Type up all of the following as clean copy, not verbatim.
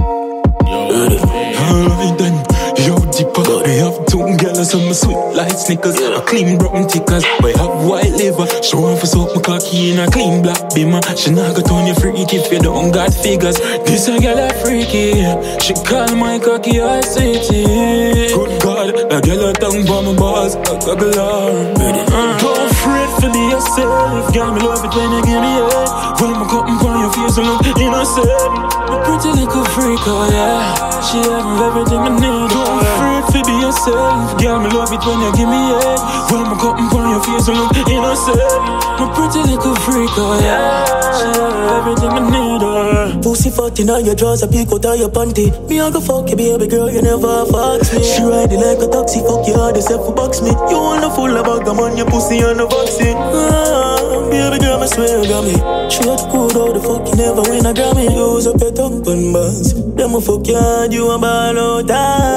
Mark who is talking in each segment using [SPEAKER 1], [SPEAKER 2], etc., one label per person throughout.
[SPEAKER 1] Alright then, yo deeper. We have two girls on my sweet like Snickers. A clean brown tickers. We have white liver. Show off for soap my cocky in a clean black beamer. She not got on your freaky if you don't got figures. This a girl a freaky. She call my cocky a city. Good God, a girl a tongue for my balls. A goggle her. Don't fret for be yourself. Girl, me love it when you give me head. When my cotton on your face, I look innocent. A pretty little freak, oh yeah. She having everything I need. Don't fret for be yourself. Girl, me love it when you give me head. When my cotton on your face, I look innocent. A pretty little freak, oh yeah. She having everything I need, oh.
[SPEAKER 2] Pussy fat in your drawers, a peek out of your panty. Me a go fuck you, baby girl, you never fuck me. She riding like a taxi, fuck you hard, yourself for box me. You wanna fool about the man, your pussy on the vaccine. Baby girl, I swear you got me. Straight good, how the fuck you never win a Grammy. Use up your tongue and buzz. Them a fuck you hard, you a ball out.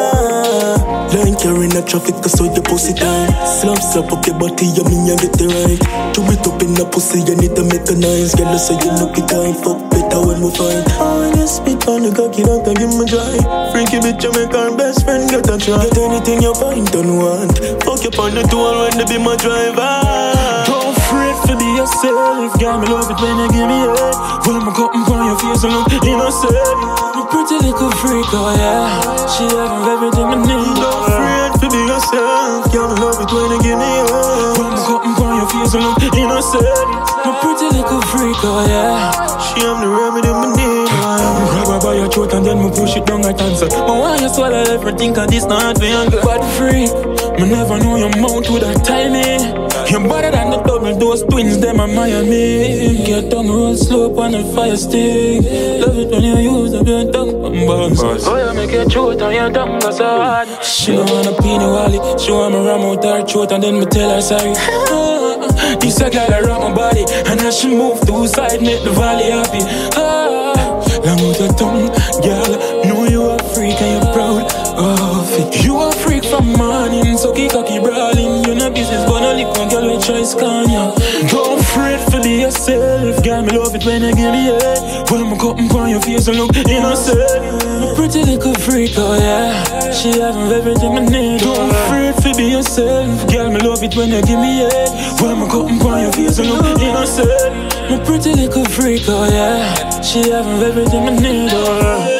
[SPEAKER 2] Line carrying the traffic, cause so your pussy time. Slap up your body, you mean you get it right. To it up in the pussy, you need to make a nice. Girl, so you look it time, fuck better when we fight. When you spit on the cocky, don't give me dry. Freaky bitch, you make our best friend get a try. Get anything you find, don't want. Fuck you on the tour when they be my driver.
[SPEAKER 1] Don't fret for be yourself. Girl, me love it when you give me head. When my cotton on your face, I look innocent. A pretty little freak, oh yeah. She having everything I need. Don't fret for be yourself. Girl, me love it when you give me head. When my cotton on your face, I look innocent. A pretty little freak, oh yeah. She have the remedy I need. Grab her by your throat and then me push it down at answer. I want you swallow everything, cause this not for young. But free, me never know your mouth with that tiny. You're better than the double dose twins, them are Miami. Get tongue roll slow on the fire stick. Love it when you use up your tongue and bounce. Oh, you make your throat and your tongue go so hard. She don't wanna pee no wally. She want me ram out her throat and then me tell her sorry. This a girl around my body, and as she move to side, make the valley happy. Long out your tongue, girl. Know you a freak and you're proud of it. You a freak from morning, so cocky brawling. You know business, but only one girl will try scan ya. Don't fret for be yourself. Girl, me love it when you give me head. When I'm cutting on your face, I look innocent. A pretty little freak, oh yeah. She having everything I need. Don't fret for be yourself. Girl, me love it when you give me head. When I'm cutting on your face, I look innocent. A pretty little freak, oh yeah. She having everything I need, oh.